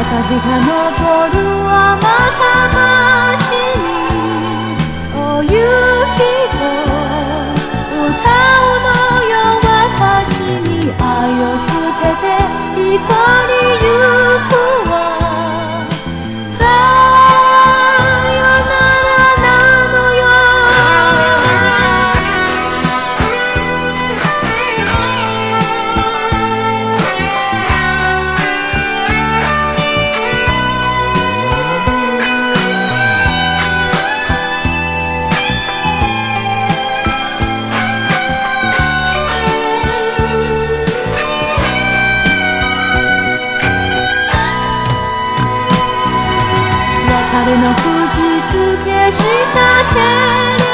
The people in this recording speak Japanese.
朝日が昇るはまた街にお雪と歌うのよ。私に愛を捨てて一人行くわ。さよならなのよ。別れの口づけしたけれ